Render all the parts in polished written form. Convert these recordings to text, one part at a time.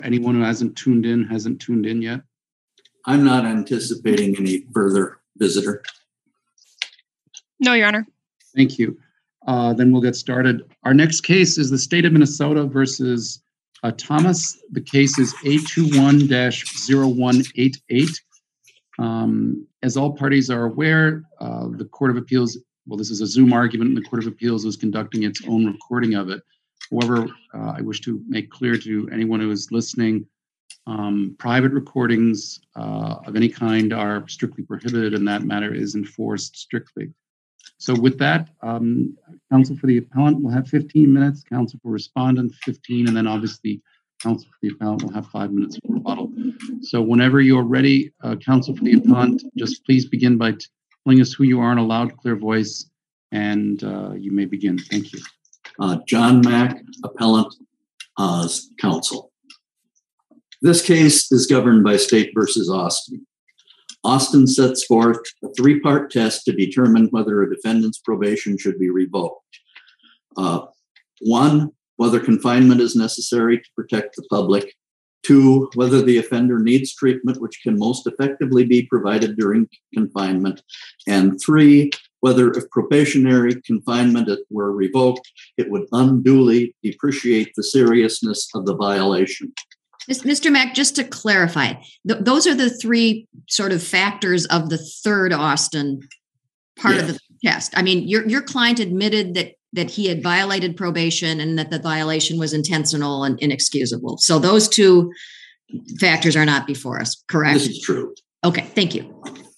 Anyone who hasn't tuned in yet. I'm not anticipating any further visitor. No, Your Honor. Thank you. Then we'll get started. Our next case is the State of Minnesota versus Thomas. The case is A21-0188. As all parties are aware, the Court of Appeals, well, this is a Zoom argument, and the Court of Appeals is conducting its own recording of it. However, I wish to make clear to anyone who is listening, private recordings of any kind are strictly prohibited, and that matter is enforced strictly. So with that, counsel for the appellant will have 15 minutes, counsel for respondent 15, and then obviously counsel for the appellant will have 5 minutes for rebuttal. So whenever you're ready, counsel for the appellant, just please begin by telling us who you are in a loud, clear voice, and you may begin. Thank you. John Mack, appellant, counsel. This case is governed by State versus Austin. Austin sets forth a three-part test to determine whether a defendant's probation should be revoked. One, whether confinement is necessary to protect the public. Two, whether the offender needs treatment which can most effectively be provided during confinement. And three, whether if probationary confinement were revoked, it would unduly depreciate the seriousness of the violation. Mr. Mack, just to clarify, those are the three sort of factors of the third Austin part of the test. I mean, your client admitted that he had violated probation and that the violation was intentional and inexcusable. So those two factors are not before us, correct? This is true. Okay, thank you.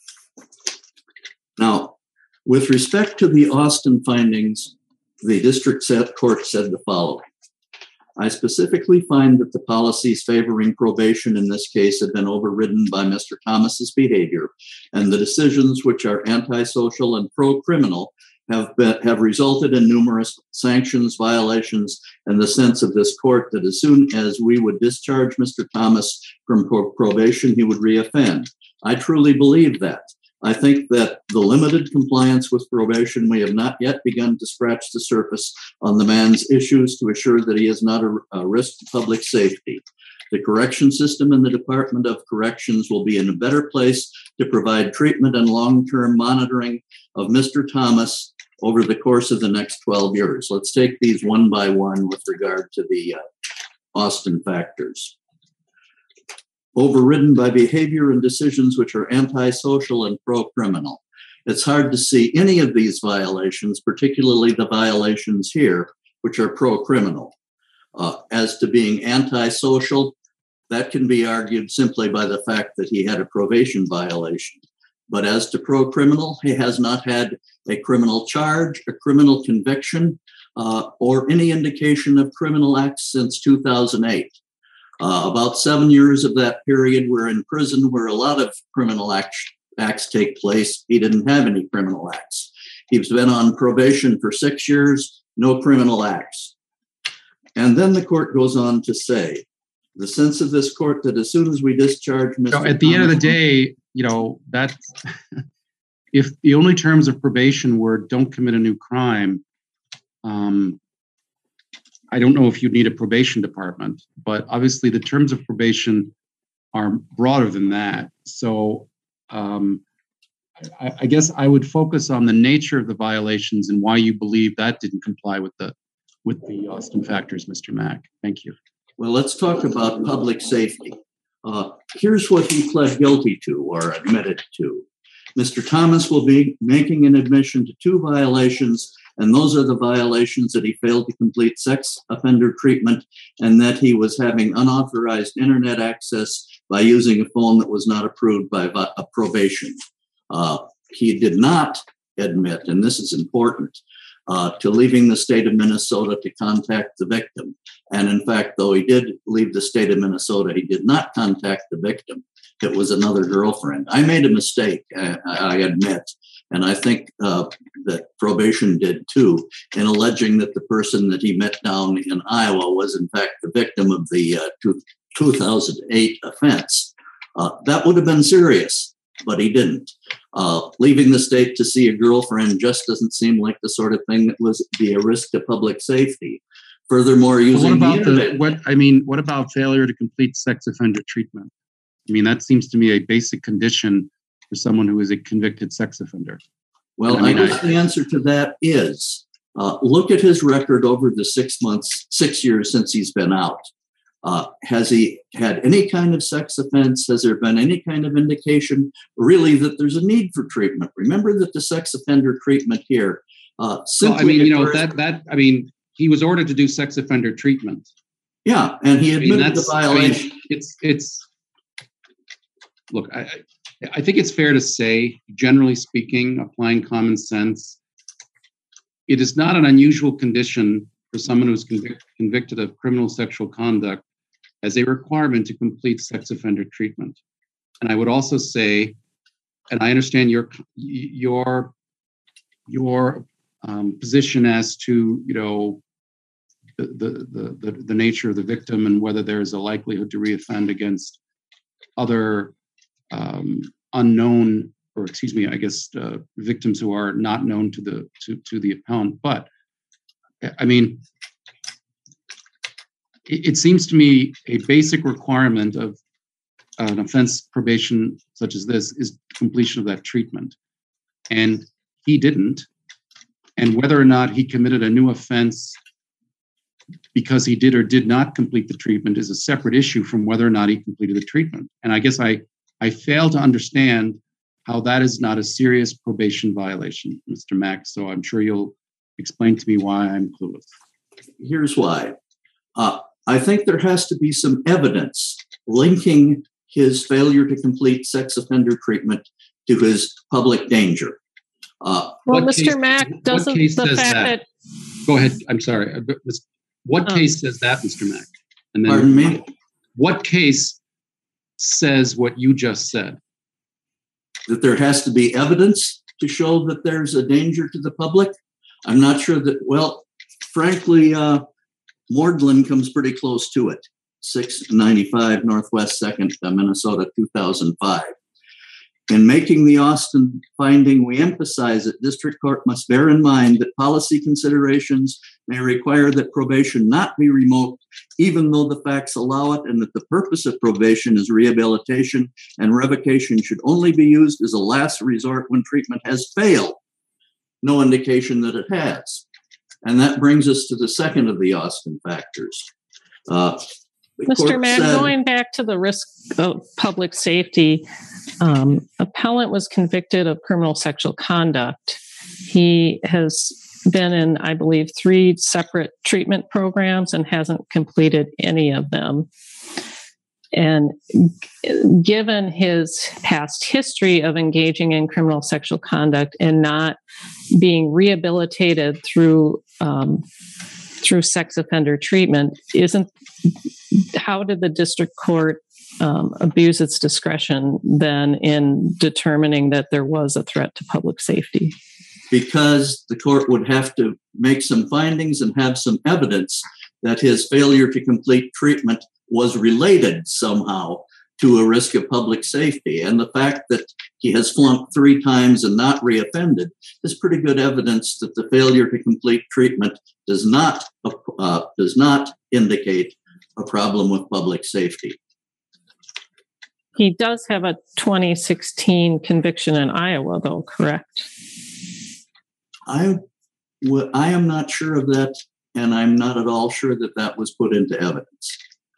Now, with respect to the Austin findings, the district court said the following. I specifically find that the policies favoring probation in this case have been overridden by Mr. Thomas's behavior, and the decisions which are antisocial and pro-criminal have resulted in numerous sanctions, violations, and the sense of this court that as soon as we would discharge Mr. Thomas from probation, he would reoffend. I truly believe that. I think that the limited compliance with probation, we have not yet begun to scratch the surface on the man's issues to assure that he is not a risk to public safety. The correction system in the Department of Corrections will be in a better place to provide treatment and long-term monitoring of Mr. Thomas over the course of the next 12 years. Let's take these one by one with regard to the Austin factors. Overridden by behavior and decisions which are antisocial and pro-criminal. It's hard to see any of these violations, particularly the violations here, which are pro-criminal. As to being antisocial, that can be argued simply by the fact that he had a probation violation. But as to pro-criminal, he has not had a criminal charge, a criminal conviction, or any indication of criminal acts since 2008. About 7 years of that period were in prison where a lot of criminal acts take place. He didn't have any criminal acts. He's been on probation for 6 years, no criminal acts. And then the court goes on to say, the sense of this court that as soon as we discharge Mr. So at the end of the day, that if the only terms of probation were don't commit a new crime, I don't know if you'd need a probation department, but obviously the terms of probation are broader than that. So I guess I would focus on the nature of the violations and why you believe that didn't comply with the Austin factors, Mr. Mack. Thank you. Well, let's talk about public safety. Here's what he pled guilty to or admitted to. Mr. Thomas will be making an admission to 2 violations, and those are the violations that he failed to complete sex offender treatment and that he was having unauthorized internet access by using a phone that was not approved by probation. He did not admit, and this is important, to leaving the state of Minnesota to contact the victim. And in fact, though he did leave the state of Minnesota, he did not contact the victim. It was another girlfriend. I made a mistake, I admit, and I think that probation did too, in alleging that the person that he met down in Iowa was in fact the victim of the 2008 offense. That would have been serious, but he didn't. Leaving the state to see a girlfriend just doesn't seem like the sort of thing that was be a risk to public safety. Furthermore, using what about failure to complete sex offender treatment? I mean, that seems to me a basic condition for someone who is a convicted sex offender. Well, I guess the answer to that is look at his record over the 6 years since he's been out. Has he had any kind of sex offense? Has there been any kind of indication really that there's a need for treatment? Remember that the sex offender treatment here he was ordered to do sex offender treatment. Yeah, and he admitted the violation. Look, I think it's fair to say, generally speaking, applying common sense, it is not an unusual condition for someone who's convicted of criminal sexual conduct as a requirement to complete sex offender treatment. And I would also say, and I understand your position as to the nature of the victim and whether there is a likelihood to reoffend against other victims who are not known to the appellant. But I mean, it seems to me a basic requirement of an offense probation such as this is completion of that treatment, and he didn't. And whether or not he committed a new offense because he did or did not complete the treatment is a separate issue from whether or not he completed the treatment. And I guess I fail to understand how that is not a serious probation violation, Mr. Mack. So I'm sure you'll explain to me why I'm clueless. Here's why. I think there has to be some evidence linking his failure to complete sex offender treatment to his public danger. Mr. Mack, doesn't the fact that... Go ahead. I'm sorry. What case says that, Mr. Mack? And then, pardon me? What case says what you just said? That there has to be evidence to show that there's a danger to the public? I'm not sure that, well, frankly, Mordlin comes pretty close to it. 695 Northwest 2nd, Minnesota, 2005. In making the Austin finding, we emphasize that district court must bear in mind that policy considerations may require that probation not be remote, even though the facts allow it, and that the purpose of probation is rehabilitation, and revocation should only be used as a last resort when treatment has failed. No indication that it has. And that brings us to the second of the Austin factors. Mr. Mack, going back to the risk of public safety, appellant was convicted of criminal sexual conduct. He has been in, I believe, 3 separate treatment programs and hasn't completed any of them. And given his past history of engaging in criminal sexual conduct and not being rehabilitated through sex offender treatment, how did the district court abuse its discretion then in determining that there was a threat to public safety? Because the court would have to make some findings and have some evidence that his failure to complete treatment was related somehow to a risk of public safety. And the fact that he has flunked 3 times and not reoffended is pretty good evidence that the failure to complete treatment does not indicate a problem with public safety. He does have a 2016 conviction in Iowa, though, correct? I am not sure of that, and I'm not at all sure that that was put into evidence.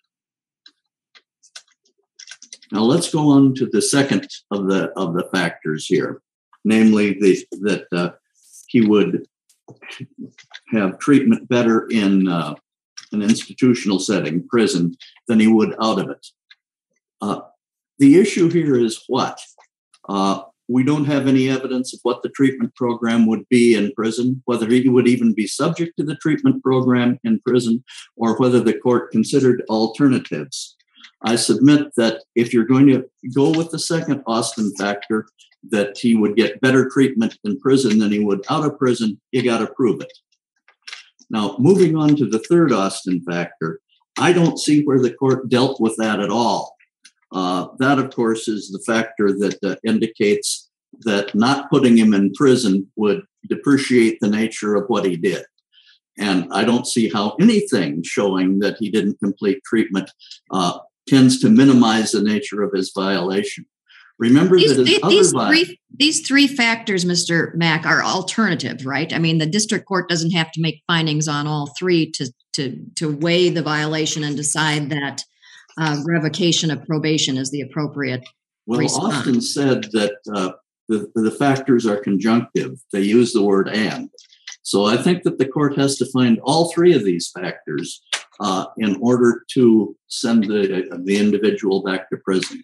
Now let's go on to the second of the factors here, namely that he would have treatment better in an institutional setting, prison, than he would out of it. The issue here is what? We don't have any evidence of what the treatment program would be in prison, whether he would even be subject to the treatment program in prison, or whether the court considered alternatives. I submit that if you're going to go with the second Austin factor, that he would get better treatment in prison than he would out of prison, you got to prove it. Now, moving on to the third Austin factor, I don't see where the court dealt with that at all. That, of course, is the factor that indicates that not putting him in prison would depreciate the nature of what he did. And I don't see how anything showing that he didn't complete treatment tends to minimize the nature of his violation. Remember these three factors, Mr. Mack, are alternative, right? I mean, the district court doesn't have to make findings on all three to weigh the violation and decide that revocation of probation is the appropriate response. Austin said that the factors are conjunctive. They use the word and. So I think that the court has to find all three of these factors in order to send the individual back to prison.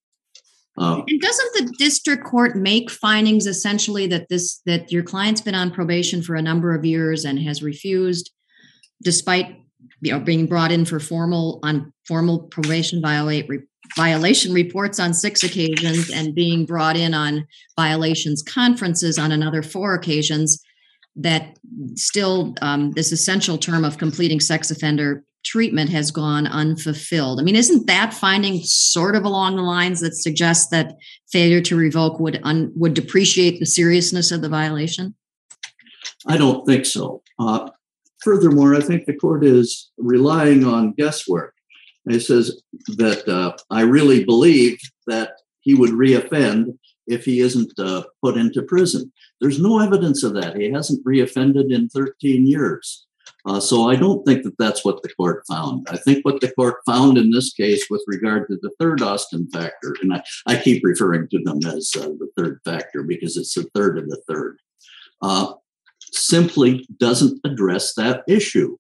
And doesn't the district court make findings essentially that your client's been on probation for a number of years and has refused, despite being brought in for formal probation violation reports on 6 occasions and being brought in on violations conferences on another 4 occasions, that still this essential term of completing sex offender treatment has gone unfulfilled? I mean, isn't that finding sort of along the lines that suggests that failure to revoke would depreciate the seriousness of the violation? I don't think so. Furthermore, I think the court is relying on guesswork. It says that I really believe that he would reoffend if he isn't put into prison. There's no evidence of that. He hasn't reoffended in 13 years. So I don't think that that's what the court found. I think what the court found in this case with regard to the third Austin factor, and I keep referring to them as the third factor because it's the third of the third, simply doesn't address that issue.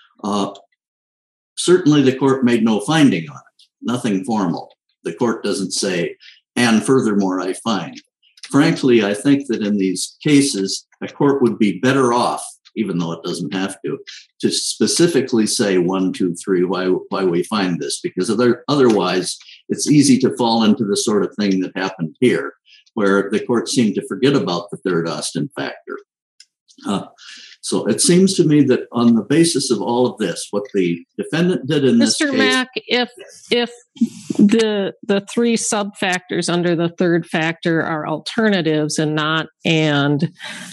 Certainly the court made no finding on it, nothing formal. The court doesn't say, and furthermore, I find. Frankly, I think that in these cases, a court would be better off, even though it doesn't have to specifically say 1, 2, 3, why we find this, because otherwise it's easy to fall into the sort of thing that happened here, where the court seemed to forget about the third Austin factor. So it seems to me that on the basis of all of this, what the defendant did in this case... Mr. Mack, if the 3 sub-factors under the third factor are alternatives and not and,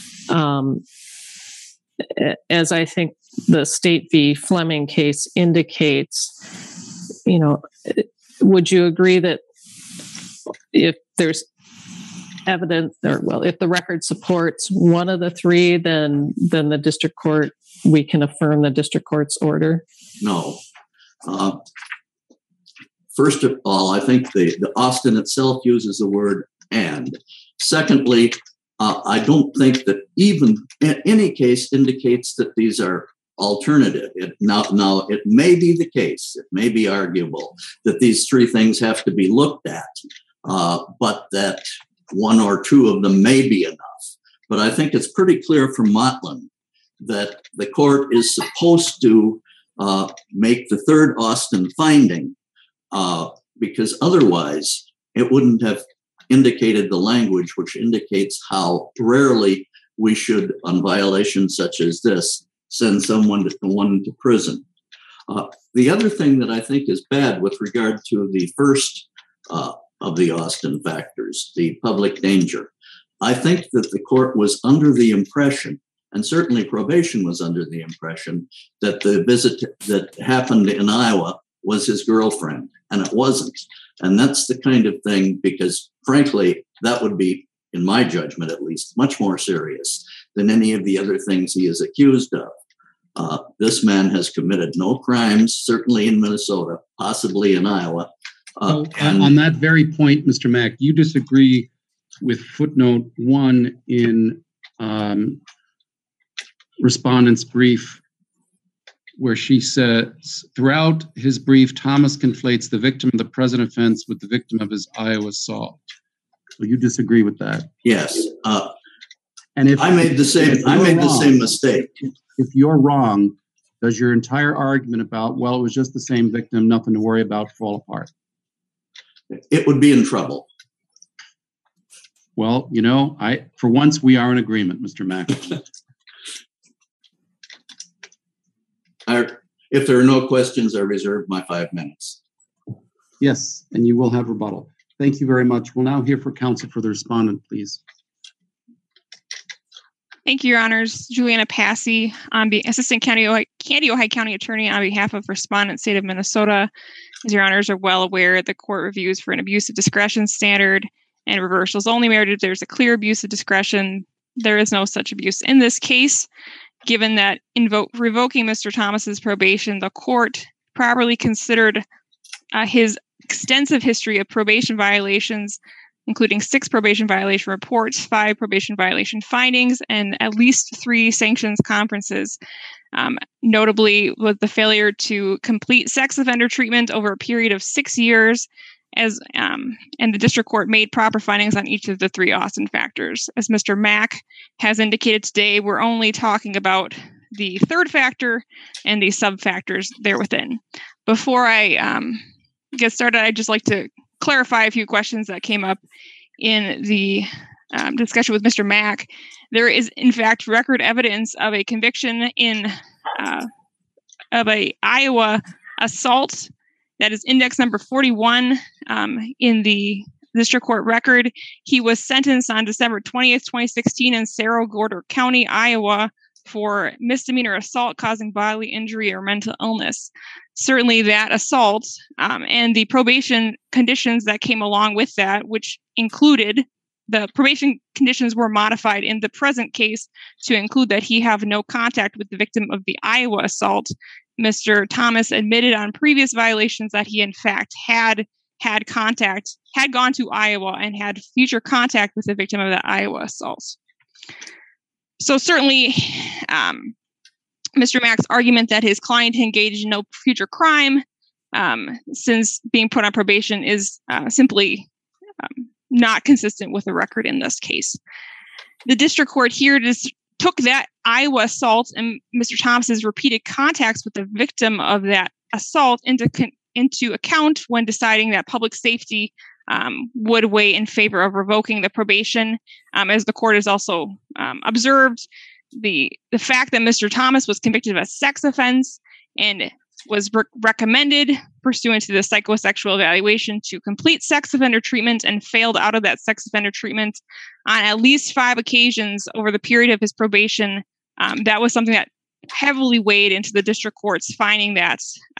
as I think the State v. Fleming case indicates, would you agree that if there's evidence, if the record supports one of the 3, then the district court, we can affirm the district court's order? No. First of all, I think the Austin itself uses the word and. Secondly, I don't think that even in any case indicates that these are alternative. Now, it may be the case, it may be arguable that these 3 things have to be looked at, but that 1 or 2 of them may be enough. But I think it's pretty clear from Motlin that the court is supposed to make the third Austin finding, because otherwise it wouldn't have indicated the language which indicates how rarely we should, on violations such as this, send someone to prison. The other thing that I think is bad with regard to the first of the Austin factors, the public danger, I think that the court was under the impression, and certainly probation was under the impression, that the visit that happened in Iowa was his girlfriend, and it wasn't. And that's the kind of thing, because frankly, that would be, in my judgment at least, much more serious than any of the other things he is accused of. This man has committed no crimes, certainly in Minnesota, possibly in Iowa. On that very point, Mr. Mack, you disagree with footnote 1 in respondent's brief, where she says, throughout his brief, Thomas conflates the victim of the present offense with the victim of his Iowa assault. So you disagree with that? Yes. And if I made the same mistake. If you're wrong, does your entire argument about, well, it was just the same victim, nothing to worry about, fall apart? It would be in trouble. Well, for once we are in agreement, Mr. Mack. If there are no questions, I reserve my 5 minutes. Yes, and you will have rebuttal. Thank you very much. We'll now hear from counsel for the respondent, please. Thank you, Your Honors. Juliana Passy, Assistant Candy Ojai County Attorney on behalf of Respondent State of Minnesota. As Your Honors are well aware, the court reviews for an abuse of discretion standard, and reversal is only merited if there's a clear abuse of discretion. There is no such abuse in this case. Given that revoking Mr. Thomas's probation, the court properly considered his extensive history of probation violations, including 6 probation violation reports, 5 probation violation findings, and at least 3 sanctions conferences. Notably, with the failure to complete sex offender treatment over a period of 6 years, and the district court made proper findings on each of the 3 Austin factors. As Mr. Mack has indicated today, we're only talking about the 3rd factor and the sub-factors there within. Before I get started, I'd just like to clarify a few questions that came up in the discussion with Mr. Mack. There is, in fact, record evidence of a conviction of a Iowa assault that is index number 41 in the district court record. He was sentenced on December 20th, 2016 in Cerro Gordo County, Iowa, for misdemeanor assault causing bodily injury or mental illness. Certainly that assault and the probation conditions that came along with that, which included the probation conditions were modified in the present case to include that he have no contact with the victim of the Iowa assault. Mr. Thomas admitted on previous violations that he in fact had gone to Iowa and had future contact with the victim of the Iowa assault. So certainly, Mr. Mack's argument that his client engaged in no future crime since being put on probation is simply not consistent with the record in this case. The district court here just took that Iowa assault and Mr. Thomas's repeated contacts with the victim of that assault into account when deciding that public safety would weigh in favor of revoking the probation. As the court has also observed, the fact that Mr. Thomas was convicted of a sex offense and was recommended pursuant to the psychosexual evaluation to complete sex offender treatment and failed out of that sex offender treatment on at least 5 occasions over the period of his probation, that was something that heavily weighed into the district court's finding that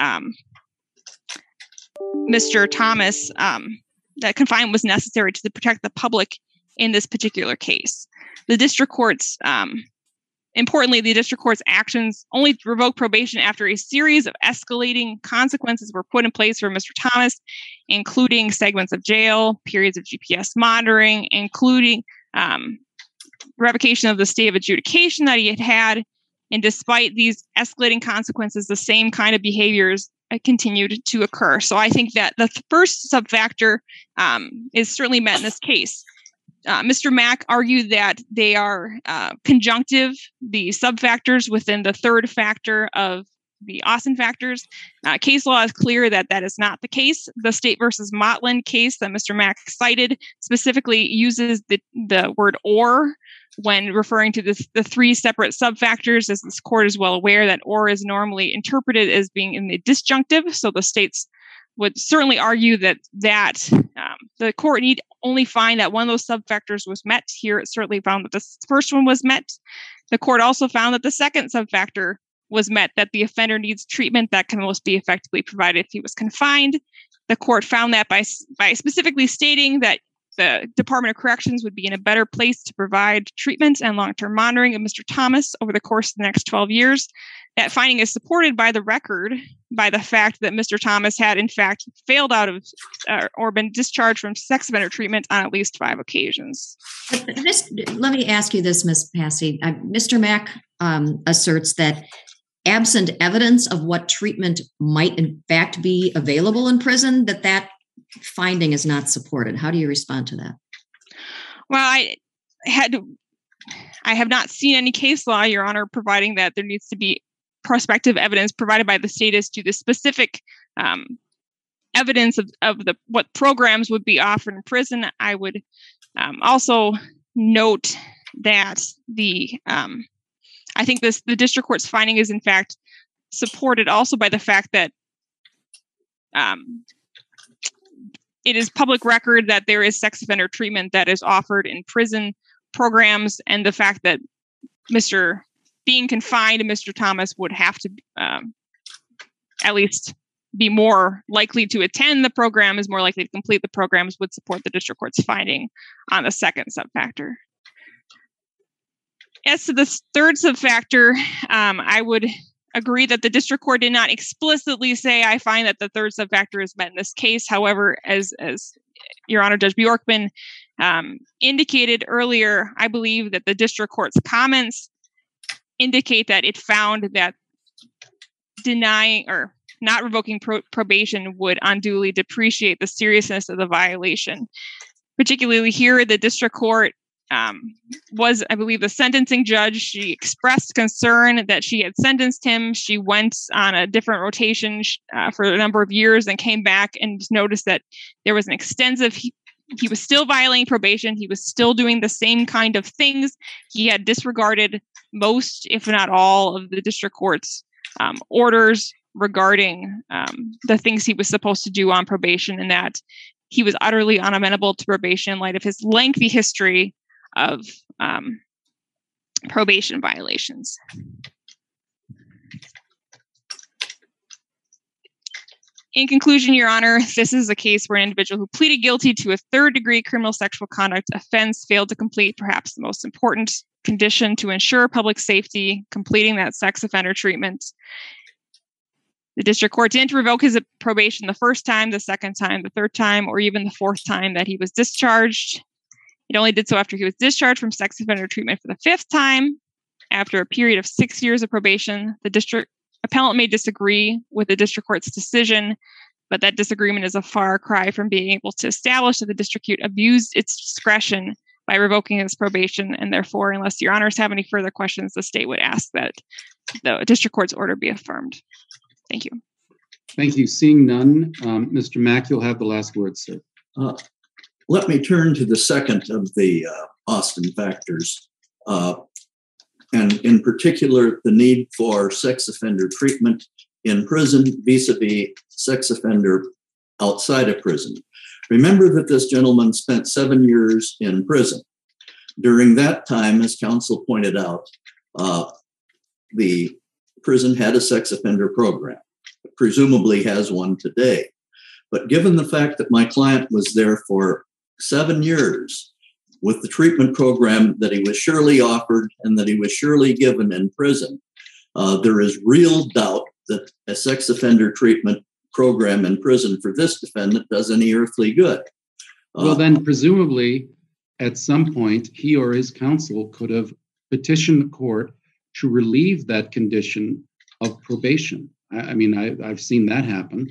Mr. Thomas, that confinement was necessary to protect the public in this particular case. The district court's Importantly, the district court's actions only revoked probation after a series of escalating consequences were put in place for Mr. Thomas, including segments of jail, periods of GPS monitoring, including revocation of the stay of adjudication that he had had. And despite these escalating consequences, the same kind of behaviors continued to occur. So I think that the first sub-factor is certainly met in this case. Mr. Mack argued that they are conjunctive, the sub-factors within the 3rd factor of the Austin factors. Case law is clear that that is not the case. The State versus Motland case that Mr. Mack cited specifically uses the word or when referring to the 3 separate sub-factors. As this court is well aware that or is normally interpreted as being in the disjunctive. So the states would certainly argue that the court need only find that one of those sub-factors was met. Here, it certainly found that the first one was met. The court also found that the second sub-factor was met, that the offender needs treatment that can most be effectively provided if he was confined. The court found that by specifically stating that the Department of Corrections would be in a better place to provide treatment and long-term monitoring of Mr. Thomas over the course of the next 12 years. That finding is supported by the record, by the fact that Mr. Thomas had, in fact, failed out of or been discharged from sex offender treatment on at least 5 occasions. Let me ask you this, Ms. Passy. Mr. Mack asserts that absent evidence of what treatment might, in fact, be available in prison, that finding is not supported. How do you respond to that? Well, I have not seen any case law, Your Honor, providing that there needs to be prospective evidence provided by the state as to the specific evidence of what programs would be offered in prison. I would also note that I think the district court's finding is in fact supported also by the fact that it is public record that there is sex offender treatment that is offered in prison programs, and the fact that Mr. being confined to Mr. Thomas would have to at least be more likely to attend the program, is more likely to complete the programs, would support the district court's finding on the second subfactor. As to the third subfactor, I would agree that the district court did not explicitly say, I find that the third subfactor is met in this case. However, as Your Honor, Judge Bjorkman indicated earlier, I believe that the district court's comments indicate that it found that denying or not revoking probation would unduly depreciate the seriousness of the violation. Particularly here, the district court was, I believe, the sentencing judge. She expressed concern that she had sentenced him. She went on a different rotation for a number of years and came back and noticed that there was an extensive, he was still violating probation. He was still doing the same kind of things. He had disregarded most, if not all, of the district court's orders regarding the things he was supposed to do on probation, and that he was utterly unamenable to probation in light of his lengthy history of probation violations. In conclusion, Your Honor, this is a case where an individual who pleaded guilty to a third-degree criminal sexual conduct offense failed to complete perhaps the most important condition to ensure public safety, completing that sex offender treatment. The district court didn't revoke his probation the first time, the second time, the third time, or even the fourth time that he was discharged. It only did so after he was discharged from sex offender treatment for the fifth time. After a period of 6 years of probation, the district appellant may disagree with the district court's decision, but that disagreement is a far cry from being able to establish that the district court abused its discretion by revoking his probation, and therefore, unless Your Honors have any further questions, the state would ask that the district court's order be affirmed. Thank you. Thank you. Seeing none, Mr. Mack, you'll have the last word, sir. Let me turn to the second of the Austin factors, and in particular, the need for sex offender treatment in prison vis-a-vis sex offender outside of prison. Remember that this gentleman spent 7 years in prison. During that time, as counsel pointed out, the prison had a sex offender program, presumably has one today. But given the fact that my client was there for 7 years with the treatment program that he was surely offered and that he was surely given in prison, there is real doubt that a sex offender treatment program in prison for this defendant does any earthly good. Well, then presumably at some point, he or his counsel could have petitioned the court to relieve that condition of probation. I mean, I've seen that happen.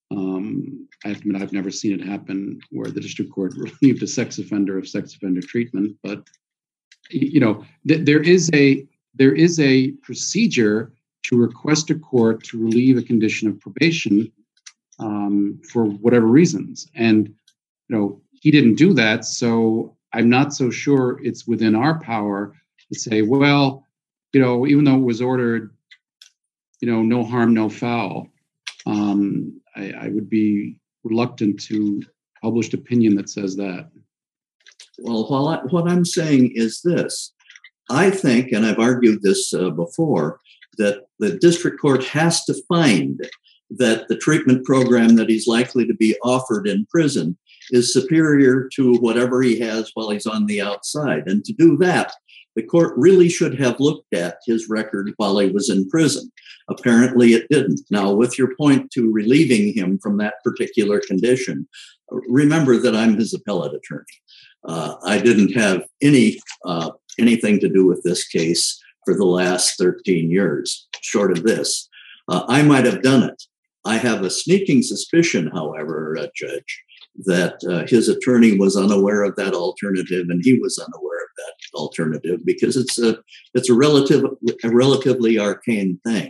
I have to admit, I've never seen it happen where the district court relieved a sex offender of sex offender treatment. But you know, there is a procedure to request a court to relieve a condition of probation for whatever reasons, and you know, he didn't do that. So I'm not so sure it's within our power to say, well, you know, even though it was ordered, you know, no harm, no foul. I would be reluctant to publish opinion that says that. Well, what I'm saying is this. I think, and I've argued this before, that the district court has to find that the treatment program that he's likely to be offered in prison is superior to whatever he has while he's on the outside. And to do that, the court really should have looked at his record while he was in prison. Apparently it didn't. Now, with your point to relieving him from that particular condition, remember that I'm his appellate attorney. I didn't have anything to do with this case for the last 13 years, short of this. I might have done it. I have a sneaking suspicion, however, Judge, that his attorney was unaware of that alternative, and he was unaware of that alternative because it's a relatively arcane thing.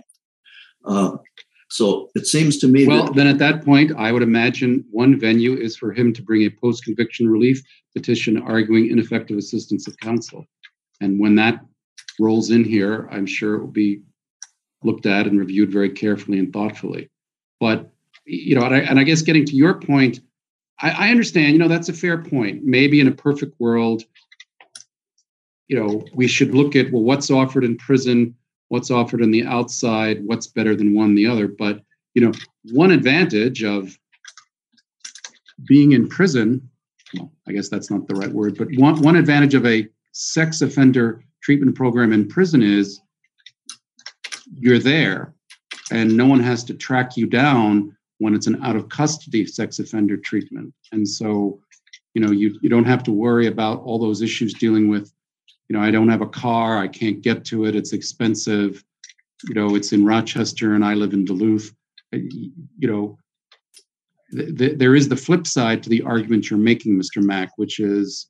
So it seems to me then at that point, I would imagine one venue is for him to bring a post-conviction relief petition arguing ineffective assistance of counsel. And when that rolls in here, I'm sure it will be looked at and reviewed very carefully and thoughtfully. But, you know, and I guess getting to your point, I understand, you know, that's a fair point. Maybe in a perfect world, we should look at, well, what's offered in prison, what's offered on the outside, what's better than one the other. But, one advantage of being in prison, well, I guess that's not the right word, but one advantage of a sex offender treatment program in prison is you're there and no one has to track you down when it's an out of custody sex offender treatment. And so, you don't have to worry about all those issues dealing with, I don't have a car, I can't get to it, it's expensive, it's in Rochester and I live in Duluth. There is the flip side to the argument you're making, Mr. Mack, which is,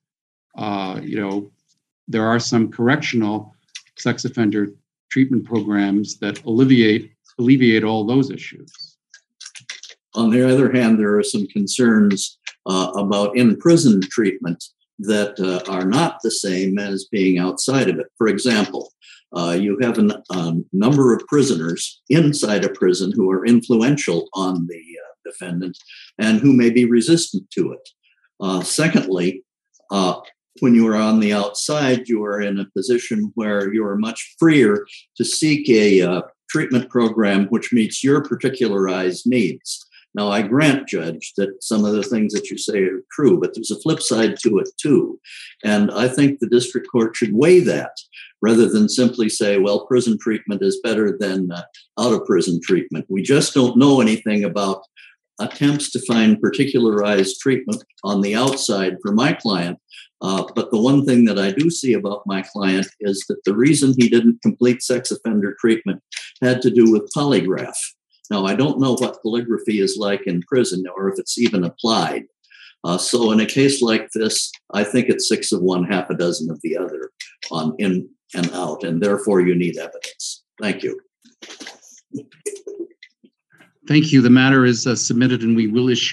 there are some correctional sex offender treatment programs that alleviate all those issues. On the other hand, there are some concerns about in-prison treatment that are not the same as being outside of it. For example, you have a number of prisoners inside a prison who are influential on the defendant and who may be resistant to it. Secondly, when you are on the outside, you are in a position where you are much freer to seek a treatment program which meets your particularized needs. Now, I grant, Judge, that some of the things that you say are true, but there's a flip side to it, too. And I think the district court should weigh that rather than simply say, well, prison treatment is better than out-of-prison treatment. We just don't know anything about attempts to find particularized treatment on the outside for my client. But the one thing that I do see about my client is that the reason he didn't complete sex offender treatment had to do with polygraph. Now, I don't know what calligraphy is like in prison or if it's even applied. So in a case like this, I think it's 6 of one, half a dozen of the other on in and out, and therefore you need evidence. Thank you. Thank you. The matter is submitted and we will issue